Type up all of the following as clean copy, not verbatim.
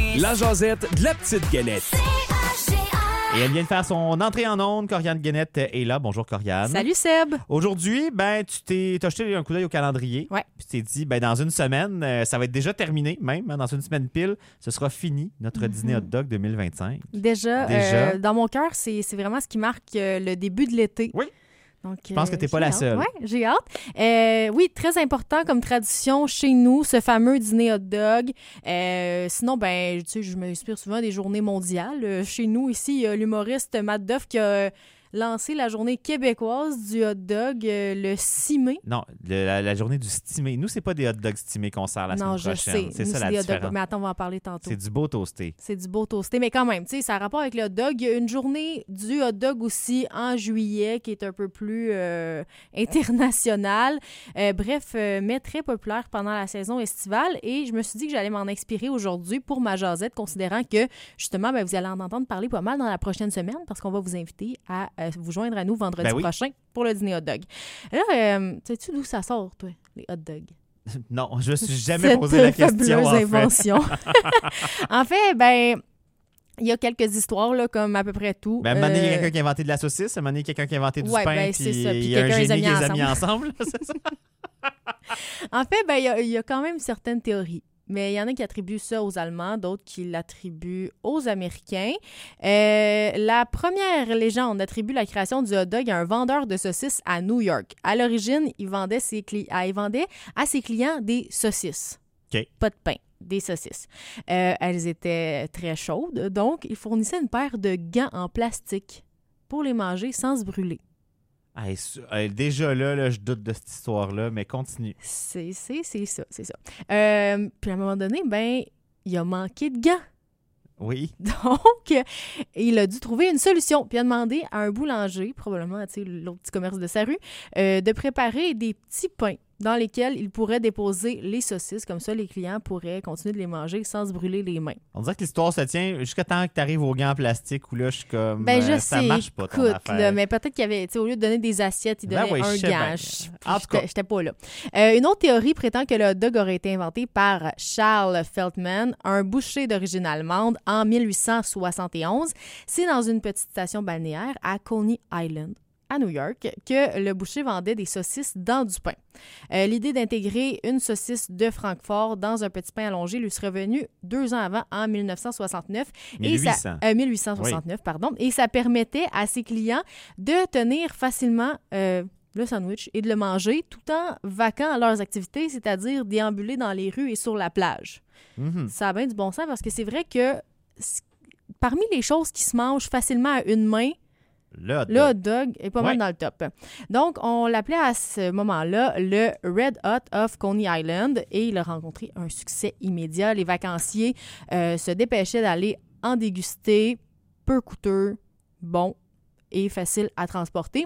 La jasette de la petite Guenette. Et elle vient de faire son entrée en ondes. Corianne Guenette est là. Bonjour, Corianne. Salut, Seb. Aujourd'hui, tu t'as jeté un coup d'œil au calendrier. Ouais. Puis tu t'es dit, dans une semaine, ça va être déjà terminé, même. Dans une semaine pile, ce sera fini, notre dîner hot dog 2025. Déjà. Dans mon cœur, c'est vraiment ce qui marque le début de l'été. Oui. Donc, Je pense que tu n'es pas la seule. Oui, j'ai hâte. Oui, très important comme tradition chez nous, ce fameux dîner hot dog. Sinon, je m'inspire souvent des journées mondiales. Chez nous, ici, il y a l'humoriste Matt Duff qui a lancé la journée québécoise du hot dog le 6 mai. Non, la journée du stimé. Nous, c'est pas des hot dogs stimés qu'on sert la semaine prochaine. Non, je sais. C'est Nous, ça la des hot différence. dogs. Mais attends, on va en parler tantôt. C'est du beau toasté. C'est du beau toasté. Mais quand même, tu sais, ça a rapport avec le hot dog. Il y a une journée du hot dog aussi en juillet qui est un peu plus internationale. Mais très populaire pendant la saison estivale. Et je me suis dit que j'allais m'en inspirer aujourd'hui pour ma jasette, considérant que, justement, vous allez en entendre parler pas mal dans la prochaine semaine parce qu'on va vous inviter à vous joindre à nous vendredi prochain pour le dîner hot dog. Là, sais-tu d'où ça sort, toi, les hot dogs? Non, je me suis jamais posé la question, en fait. Invention. En fait, il y a quelques histoires, là, comme à peu près tout. À un moment donné, il y a quelqu'un qui a inventé de la saucisse, à un moment donné, il y a quelqu'un qui a inventé du pain, puis il y a un génie qui les a mis ensemble. C'est ça? En fait, il y a quand même certaines théories. Mais il y en a qui attribuent ça aux Allemands, d'autres qui l'attribuent aux Américains. La première légende attribue la création du hot dog à un vendeur de saucisses à New York. À l'origine, il vendait à ses clients des saucisses. OK. Pas de pain, des saucisses. Elles étaient très chaudes, donc il fournissait une paire de gants en plastique pour les manger sans se brûler. Déjà là, je doute de cette histoire-là, mais continue. C'est ça. Puis à un moment donné, il a manqué de gants. Oui. Donc, il a dû trouver une solution. Puis il a demandé à un boulanger, probablement l'autre petit commerce de sa rue, de préparer des petits pains dans lesquels il pourrait déposer les saucisses. Comme ça, les clients pourraient continuer de les manger sans se brûler les mains. On dirait que l'histoire se tient jusqu'à temps que tu arrives aux gants en plastique où là, je suis comme... ça marche pas, ton affaire. Là, mais peut-être qu'il y avait, au lieu de donner des assiettes, il donnait un gant. En tout cas. J'étais pas là. Une autre théorie prétend que le hot dog aurait été inventé par Charles Feldman, un boucher d'origine allemande, en 1871. C'est dans une petite station balnéaire à Coney Island, à New York, que le boucher vendait des saucisses dans du pain. L'idée d'intégrer une saucisse de Francfort dans un petit pain allongé lui serait venue 2 ans avant, en 1969. 1869, oui. pardon. Et ça permettait à ses clients de tenir facilement le sandwich et de le manger tout en vaquant à leurs activités, c'est-à-dire déambuler dans les rues et sur la plage. Mm-hmm. Ça a bien du bon sens parce que c'est vrai que parmi les choses qui se mangent facilement à une main, le hot dog est pas mal dans le top. Donc, on l'appelait à ce moment-là le Red Hot of Coney Island et il a rencontré un succès immédiat. Les vacanciers se dépêchaient d'aller en déguster, peu coûteux, bon et facile à transporter.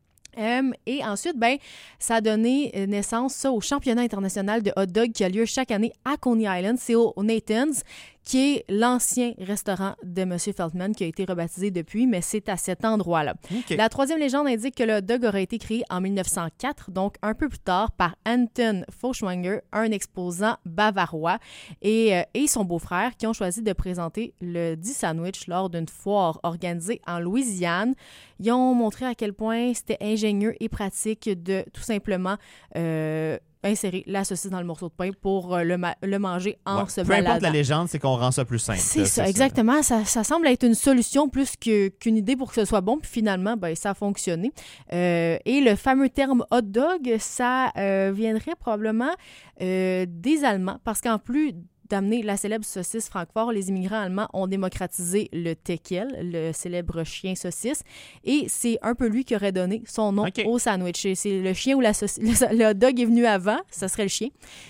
Et ensuite, ça a donné naissance au championnat international de hot dog qui a lieu chaque année à Coney Island. C'est au Nathan's, qui est l'ancien restaurant de M. Feldman, qui a été rebaptisé depuis, mais c'est à cet endroit-là. Okay. La troisième légende indique que le hot dog aurait été créé en 1904, donc un peu plus tard, par Anton Feuchtwanger, un exposant bavarois, et son beau-frère, qui ont choisi de présenter le dit sandwich lors d'une foire organisée en Louisiane. Ils ont montré à quel point c'était ingénieux et pratique de tout simplement insérer la saucisse dans le morceau de pain pour le manger en se baladant. Peu importe la légende, c'est qu'on rend ça plus simple. C'est ça, exactement. Ça semble être une solution plus qu'une idée pour que ce soit bon. Puis finalement, ça a fonctionné. Et le fameux terme hot dog, ça viendrait probablement des Allemands. Parce qu'en plus d'amener la célèbre saucisse Francfort, les immigrants allemands ont démocratisé le teckel, le célèbre chien saucisse, et c'est un peu lui qui aurait donné son nom au sandwich. C'est le chien ou la saucisse. Le hot dog est venu avant, ça serait le chien.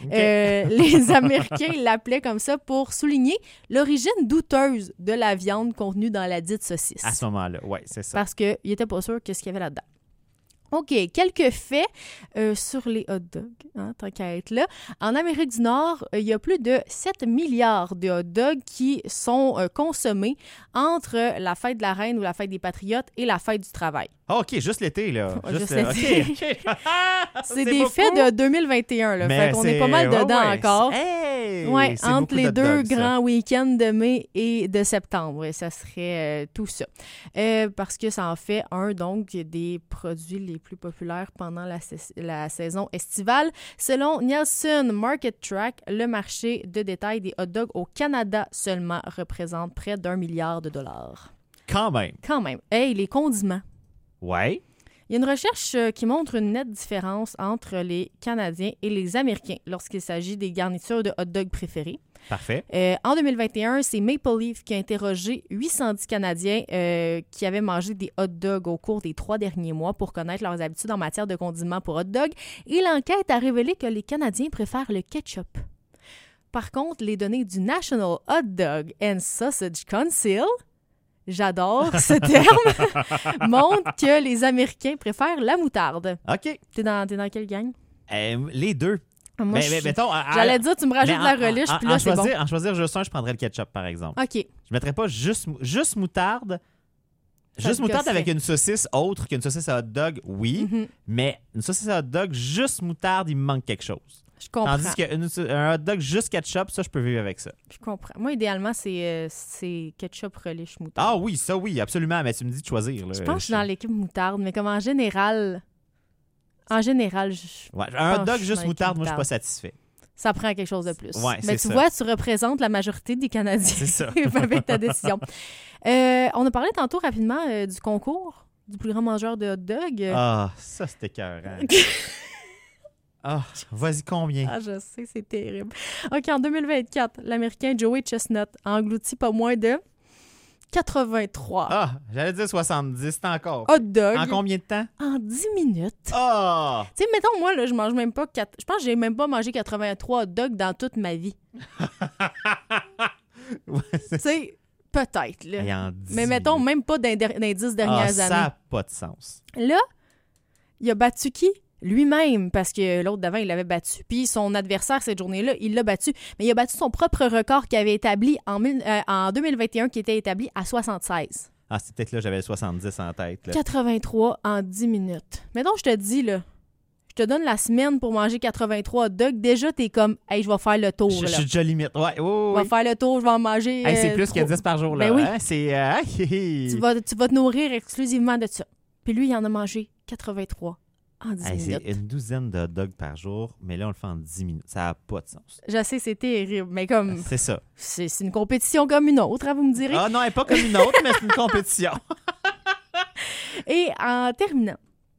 Les Américains l'appelaient comme ça pour souligner l'origine douteuse de la viande contenue dans la dite saucisse. À ce moment-là, oui, c'est ça. Parce qu'ils n'étaient pas sûrs de ce qu'il y avait là-dedans. OK, quelques faits sur les hot dogs, tant qu'à être là. En Amérique du Nord, il y a plus de 7 milliards de hot dogs qui sont consommés entre la fête de la Reine ou la fête des Patriotes et la fête du travail. Ah, OK, juste l'été, là. Juste l'été. OK. C'est des faits de 2021, là. Fait qu'on est pas mal dedans encore. Hey, ouais, entre les deux dogs, grands week-ends de mai et de septembre. Ça serait tout ça. Parce que ça en fait un, donc, des produits les plus populaires pendant la saison estivale. Selon Nielsen Market Track, le marché de détail des hot dogs au Canada seulement représente près d'1 milliard de dollars. Quand même. Quand même. Hey, les condiments. Ouais. Il y a une recherche qui montre une nette différence entre les Canadiens et les Américains lorsqu'il s'agit des garnitures de hot dog préférées. Parfait. En 2021, c'est Maple Leaf qui a interrogé 810 Canadiens qui avaient mangé des hot dogs au cours des 3 derniers mois pour connaître leurs habitudes en matière de condiments pour hot dog. Et l'enquête a révélé que les Canadiens préfèrent le ketchup. Par contre, les données du National Hot Dog and Sausage Council, j'adore ce terme, montrent que les Américains préfèrent la moutarde. OK. T'es dans quelle gang? Les deux. Moi, mettons, j'allais dire, tu me rajoutes de la relish, puis là, c'est bon. En choisir juste un, je prendrais le ketchup, par exemple. OK. Je mettrais pas juste moutarde. Ça Juste moutarde gosserait. avec une saucisse autre qu'une saucisse à hot dog, oui. Mhm. Mais une saucisse à hot dog, juste moutarde, il me manque quelque chose. Je comprends. Tandis qu'un hot dog juste ketchup, ça, je peux vivre avec ça. Je comprends. Moi, idéalement, c'est ketchup, relish, moutarde. Ah oui, ça oui, absolument. Mais tu me dis de choisir. Là. Je pense que je suis dans l'équipe moutarde, mais comme en général, je Ouais, un hot pense dog que je juste suis dans moutarde, moi, je suis l'équipe pas satisfait. ça prend quelque chose de plus. Ouais, mais c'est tu ça. vois, tu représentes la majorité des Canadiens C'est ça. avec ta décision. On a parlé tantôt rapidement du concours du plus grand mangeur de hot dog. Ah, ça, c'était écœurant. Ah, vas-y, combien? Ah, je sais, c'est terrible. OK, en 2024, l'Américain Joey Chestnut a englouti pas moins de 83 Ah, j'allais dire 70, c'est encore. hot dogs En combien de temps? en 10 minutes. Ah! Tu sais, mettons, moi, là, je mange même pas... Je pense que j'ai même pas mangé 83 hot dogs dans toute ma vie. Ouais, Tu sais, peut-être, là. Hey, en 10 Mais mettons, minutes. même pas dans les 10 dernières Ça années. n'a pas de sens. Là, il a battu qui? Lui-même, parce que l'autre d'avant, il l'avait battu. Puis son adversaire, cette journée-là, il l'a battu. Mais il a battu son propre record qu'il avait établi en 2021, qui était établi à 76. Ah, c'est peut-être là j'avais le 70 en tête. Là. 83 en 10 minutes. Mais donc, je te dis, là, je te donne la semaine pour manger 83 hot dogs. Déjà, t'es comme, hey, je vais faire le tour, Je là. suis déjà limite. Ouais, Je vais faire le tour, je vais en manger. Hey, c'est plus que 10 par jour. Là. Ben oui. Hein? C'est... Tu vas te nourrir exclusivement de ça. Puis lui, il en a mangé 83 en 10 Hey, minutes. c'est une douzaine de hot dogs par jour, mais là, on le fait en 10 minutes. Ça n'a pas de sens. Je sais, c'est terrible, mais comme C'est ça. c'est une compétition comme une autre, hein, vous me direz. Ah non, elle n'est pas comme une autre, mais c'est une compétition. Et en terminant,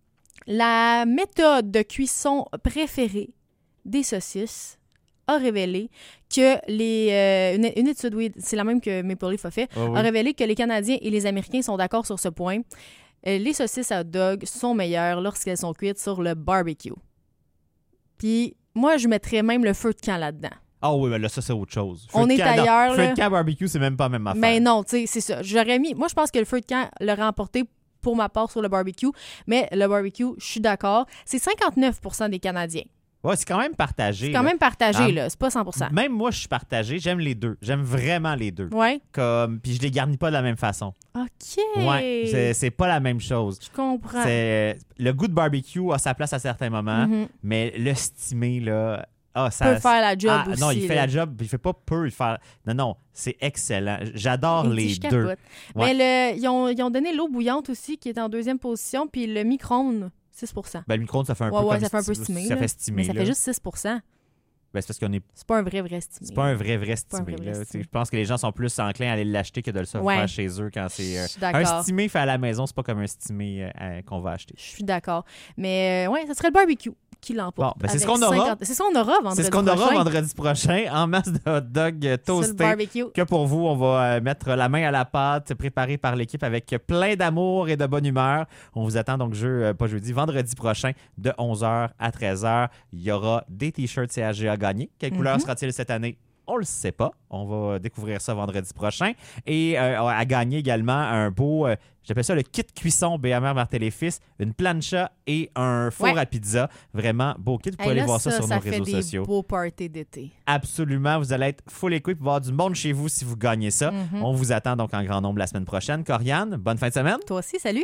la méthode de cuisson préférée des saucisses a révélé que une étude, oui, c'est la même que Maple Leaf a fait, Oh, oui. a révélé que les Canadiens et les Américains sont d'accord sur ce point. Les saucisses à hot dog sont meilleures lorsqu'elles sont cuites sur le barbecue. Puis moi, je mettrais même le feu de camp là-dedans. Ah oui, mais là, ça, c'est autre chose. On est ailleurs, Feu là. de camp barbecue, c'est même pas la même affaire. Mais non, tu sais, c'est ça. J'aurais mis... Moi, je pense que le feu de camp l'aurait emporté pour ma part sur le barbecue. Mais le barbecue, je suis d'accord. C'est 59% des Canadiens. Ouais, c'est quand même partagé. C'est quand là. même partagé, Ah. là. C'est pas 100%. Même moi, je suis partagé. J'aime les deux. J'aime vraiment les deux. Ouais. Puis je les garnis pas de la même façon. OK. Ouais, c'est pas la même chose. Je comprends. Le goût de barbecue a sa place à certains moments, Mhm. mais le stimé, là... Ah, Peut faire la job Ah, aussi. non, il fait là. la job, il fait pas peu, il fait... Non, c'est excellent. J'adore Il dit, les je deux. capote. Ouais. Mais ils ont donné l'eau bouillante aussi, qui est en deuxième position, puis le micro-ondes, 6%. Ben, le micro-ondes, ça fait un peu Ouais, comme ça fait un peu stimé. Ça là. fait stimer, Mais ça là. fait juste 6%. Ben, c'est parce qu'on est... C'est pas un vrai stimé. C'est pas un vrai pas un stimé, vrai là. stimé. Tu sais, je pense que les gens sont plus enclins à aller l'acheter que de le faire Ouais. chez eux quand c'est... Je suis d'accord. Un stimé fait à la maison, c'est pas comme un stimé qu'on va acheter. Je suis d'accord. Mais ouais, ça serait le barbecue qui l'emporte. Bon, ben, c'est ce avec qu'on aura. 50. C'est ce qu'on aura vendredi C'est ce qu'on aura prochain. vendredi prochain, en masse de hot dogs Sur le toastés. barbecue. Que pour vous, on va mettre la main à la pâte, préparée par l'équipe avec plein d'amour et de bonne humeur. On vous attend donc vendredi prochain, de 11h à 13h. Il y aura des t-shirts CHG à gagner. Quelle couleur sera-t-il cette année? On le sait pas. On va découvrir ça vendredi prochain. Et à gagner également un beau, j'appelle ça le kit cuisson BMR Martel et Fils, une plancha et un four à pizza. Vraiment beau kit. Vous pouvez aller voir ça sur nos réseaux sociaux. Ça fait des beaux parties d'été. Absolument. Vous allez être full équipé pour avoir du monde chez vous si vous gagnez ça. On vous attend donc en grand nombre la semaine prochaine. Corianne, bonne fin de semaine. Toi aussi, salut.